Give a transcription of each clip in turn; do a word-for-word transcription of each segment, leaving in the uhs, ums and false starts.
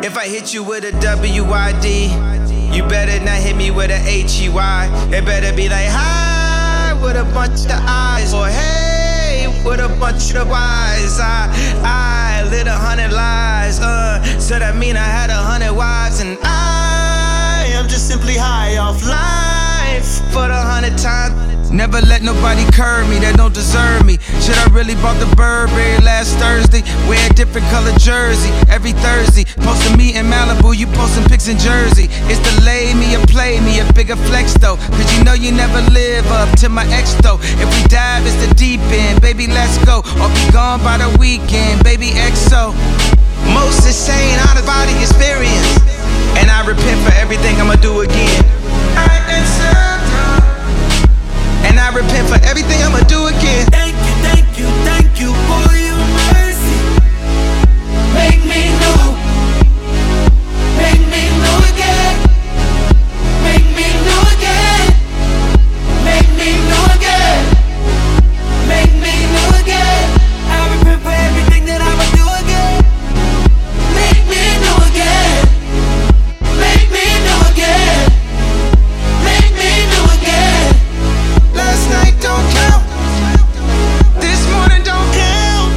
If I hit you with a W I D, you better not hit me with a H E Y. It better be like hi with a bunch of eyes, or hey with a bunch of Y's. I, I lit a hundred lies, uh, so that mean I had a hundred wives. And I am just simply high off life for the hundred times. Never let nobody curb me that don't deserve me. Should I really bought the Burberry last Thursday? Wear a different color jersey every Thursday. Posting me in Malibu, you posting pics in Jersey. It's to lay me or play me, a bigger flex though. Cause you know you never live up to my ex though. If we dive, it's the deep end, baby, let's go. Or be gone by the weekend, baby, X O. Most insane out of body experience, and I repent for everything I'ma do again. I accept. And I repent for everything I'ma do again. Thank you, thank you, thank you for your mercy. Make me new. Make me new again. Make me new again. Make me new again. Make me new again. I repent for everything that I'ma do again. Make me new again. Make me new again. Make me new again. Last night don't count. This morning don't count.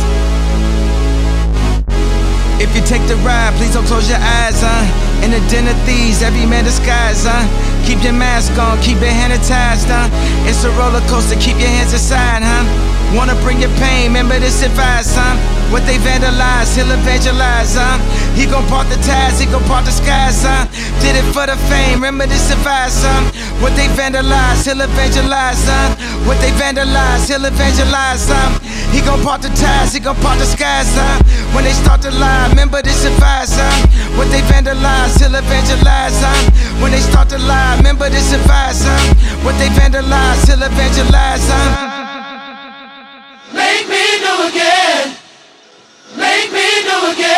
If you take the ride, please don't close your eyes, huh? In the den of thieves, every man disguised, huh? Keep your mask on, keep your hand attached, huh? It's a roller coaster, keep your hands aside, huh? Wanna bring your pain, remember this advice, huh? What they vandalize, he'll evangelize, huh? He gon' part the ties, he gon' part the skies, huh? Did it for the fame, remember this advice, huh? What they vandalize, he'll evangelize, huh? What they vandalize, he'll evangelize, huh? He gon' part the ties, he gon' part the skies, huh? When they start to lie, remember this advice, huh? What they vandalize, he'll evangelize, huh? When they start to lie, remember this advice, huh? What they vandalize, he'll evangelize, huh? Make me new again. Make me new again.